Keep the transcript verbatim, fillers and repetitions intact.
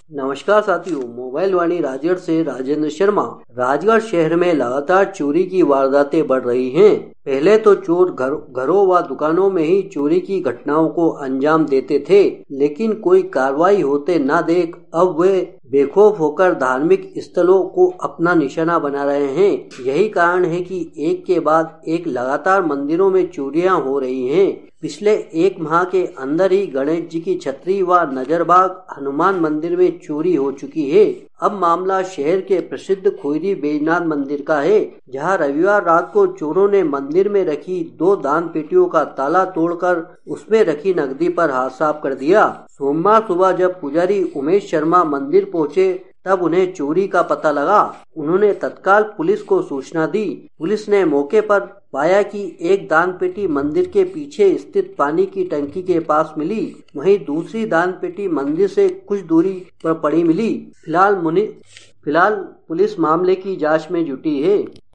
नमस्कार साथियों, मोबाइल वाणी राजगढ़ से राजेंद्र शर्मा। राजगढ़ शहर में लगातार चोरी की वारदातें बढ़ रही हैं। पहले तो चोर घर घरों व दुकानों में ही चोरी की घटनाओं को अंजाम देते थे, लेकिन कोई कार्रवाई होते न देख अब वे बेखौफ होकर धार्मिक स्थलों को अपना निशाना बना रहे हैं। यही कारण है कि एक के बाद एक लगातार मंदिरों में चोरियां हो रही हैं। पिछले एक माह के अंदर ही गणेश जी की छतरी व नजरबाग हनुमान मंदिर में चोरी हो चुकी है। अब मामला शहर के प्रसिद्ध खोयरी बैजनाथ मंदिर का है, जहां रविवार रात को चोरों ने मंदिर में रखी दो दान पेटियों का ताला तोड़कर उसमें रखी नकदी पर हाथ साफ कर दिया। सोमवार सुबह जब पुजारी उमेश शर्मा मंदिर पहुंचे तब उन्हें चोरी का पता लगा। उन्होंने तत्काल पुलिस को सूचना दी। पुलिस ने मौके पर पाया कि एक दान पेटी मंदिर के पीछे स्थित पानी की टंकी के पास मिली, वहीं दूसरी दान पेटी मंदिर से कुछ दूरी पर पड़ी मिली। फिलहाल मुनि फिलहाल पुलिस मामले की जांच में जुटी है।